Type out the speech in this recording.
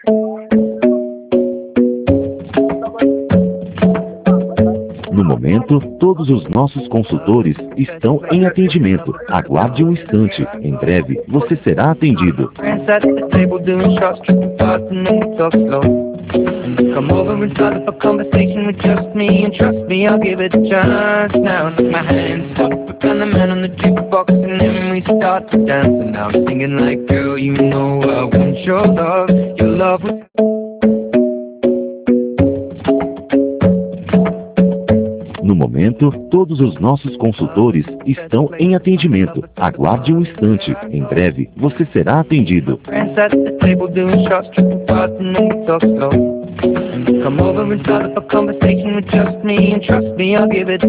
No momento, todos os nossos consultores estão em atendimento. Aguarde um instante. Em breve, você será atendido. Come over and start up a conversation with just me, and trust me, I'll give it a chance. Now take my hand, stop and the man on the jukebox, and then we start to dance. And now I'm singing like, girl, you know I want your love. Your love was... No momento, todos os nossos consultores estão em atendimento. Aguarde um instante. Em breve, você será atendido. Come over and start up a conversation with just me, and trust me, I'll give it